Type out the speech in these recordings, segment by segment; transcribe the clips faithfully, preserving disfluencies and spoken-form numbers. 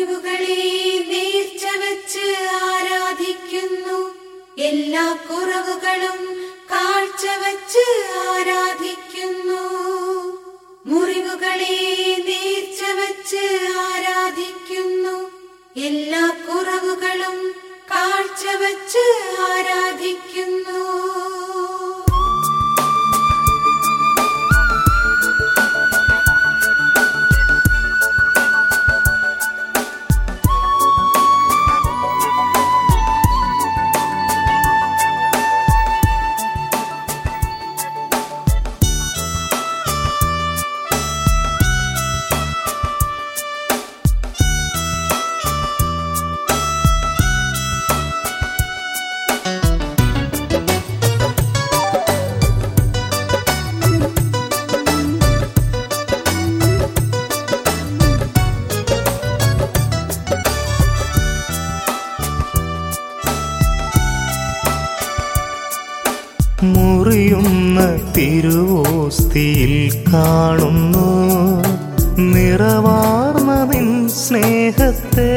മുറിവുകളെ നേർച്ച വെച്ച് ആരാധിക്കുന്നു. എല്ലാ കുറവുകളും കാഴ്ച വെച്ച് ആരാധിക്കുന്നു. മുറിവുകളെ നേർച്ച വെച്ച് ആരാധിക്കുന്നു. എല്ലാ കുറവുകളും കാഴ്ച വെച്ച് ആരാധിക്കുന്നു. മുറിയുന്ന തിരുവോസ്തിയിൽ കാണുന്നു നിറവാർന്ന നിൻ സ്നേഹത്തെ.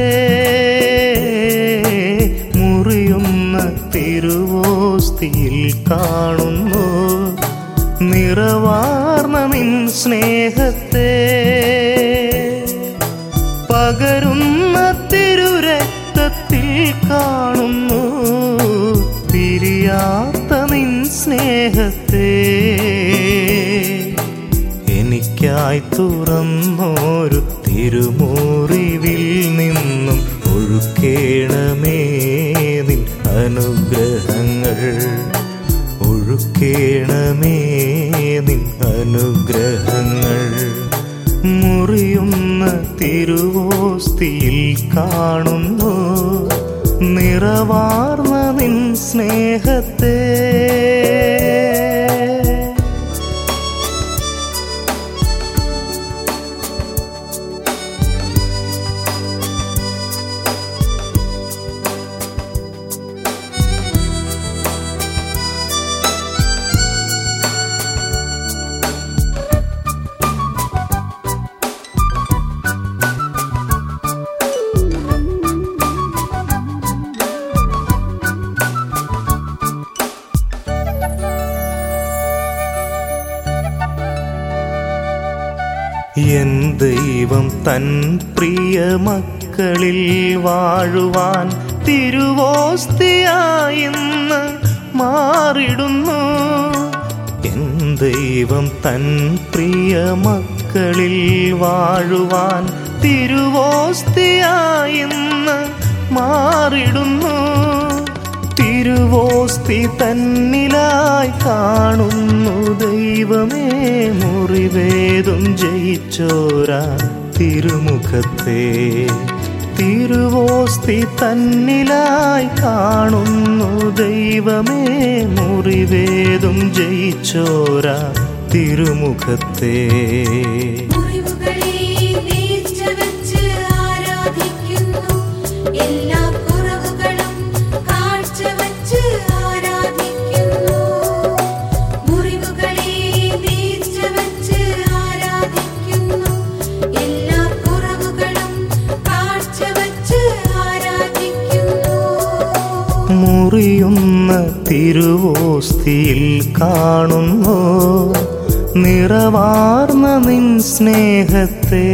മുറിയുന്ന തിരുവോസ്തിയിൽ കാണുന്നു നിറവാർന്ന നിൻ സ്നേഹത്തെ. പകരുന്ന തിരുരക്തത്തിൽ കാണുന്നു പിരിയാത്ത നിൻ സ്നേഹത്തെ. എനിക്കായി തുറന്നോരു തിരുമുറിവിൽ നിന്നും ഒഴുക്കേണമേ നിൻ അനുഗ്രഹങ്ങൾ. ഒഴുക്കേണമേ നിൻ അനുഗ്രഹങ്ങൾ. മുറിയുന്ന തിരുവോസ്തിയിൽ കാണുന്നു നിറവാർന്ന നിൻ സ്നേഹത്തെ. എൻ ദൈവം തൻ പ്രിയ മക്കളിൽ വാഴുവാൻ തിരുവോസ്തിയായിന്ന് മാറിടുന്നു. എൻ ദൈവം തൻ പ്രിയ മക്കളിൽ വാഴുവാൻ തിരുവോസ്തിയായിന്ന് മാറിടുന്നു. തിരുവോസ്തി തന്നിലായി കാണുന്നു ദൈവമേ മുറിവേതും ജയിച്ചോരാ തിരുമുഖത്തെ. തിരുവോസ്തി തന്നിലായി കാണുന്നു ദൈവമേ മുറിവേതും ജയിച്ചോരാ തിരുമുഖത്തെ. മുറിയുന്ന തിരുവോസ്തിയിൽ കാണുന്നു നിറവാർന്ന നിൻ സ്നേഹത്തെ.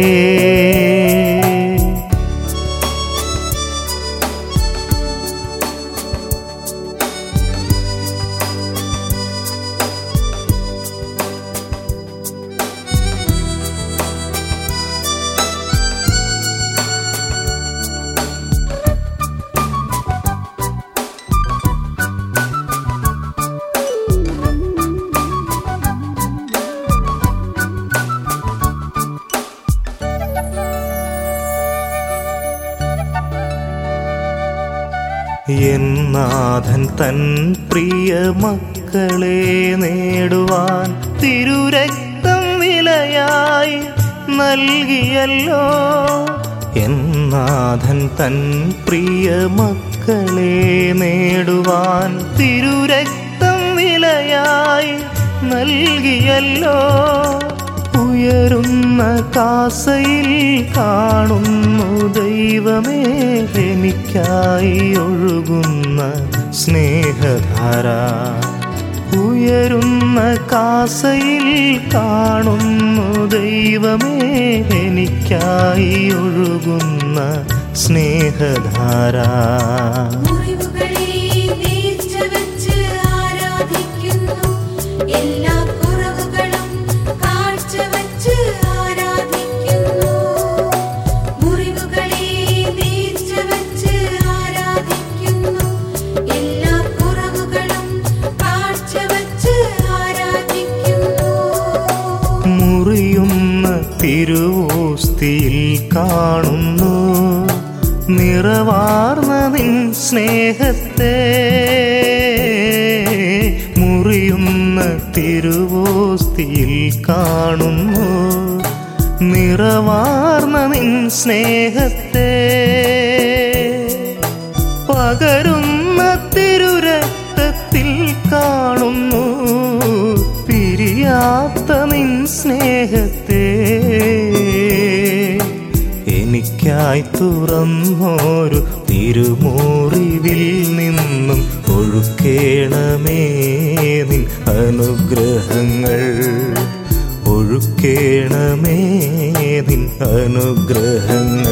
എന്നാഥൻ തൻ പ്രിയ മക്കളെ നേടുവാൻ തിരുരക്തം വിലയായി നൽകിയല്ലോ. എന്നാഥൻ തൻ പ്രിയ മക്കളെ നേടുവാൻ തിരുരക്തം വിലയായി നൽകിയല്ലോ. ഉയരുന്ന കാസയിൽ കാണുന്നു ദൈവമേ എനിക്കായി ഒഴുകുന്ന സ്നേഹധാര. ഉയരുന്ന കാസയിൽ കാണുന്നു ദൈവമേ എനിക്കായി ഒഴുകുന്ന സ്നേഹധാര. മുറിവുകളെ നേർച്ച വച്ച് ആരാധിക്കുന്നു, എല്ലാ കുറവുകളും കാഴ്ച വച്ച് ആരാധിക്കുന്നു. മുറിവുകളെ നേർച്ച വച്ച് ആരാധിക്കുന്നു, എല്ലാ കുറവുകളും കാഴ്ച വച്ച് ആരാധിക്കുന്നു. മുറിയുന്ന തിരുവോസ്തിയിൽ കാണുന്നു നിറവാർന്ന നിൻ സ്നേഹത്തെ. മുറിയുന്ന തിരുവോസ്തിയിൽ കാണുന്നു നിറവാർന്ന നിൻ സ്നേഹത്തെ. പകരുന്ന തിരുരക്തത്തിൽ കാണുന്നു പിരിയാത്ത നിൻ സ്നേഹത്തെ. എനിക്കായി തുറന്നോരു തിരുമുറിവിൽ നിന്നും ഒഴുക്കേണമേ നിൻ അനുഗ്രഹങ്ങൾ. ഒഴുക്കേണമേ നിൻ അനുഗ്രഹങ്ങൾ.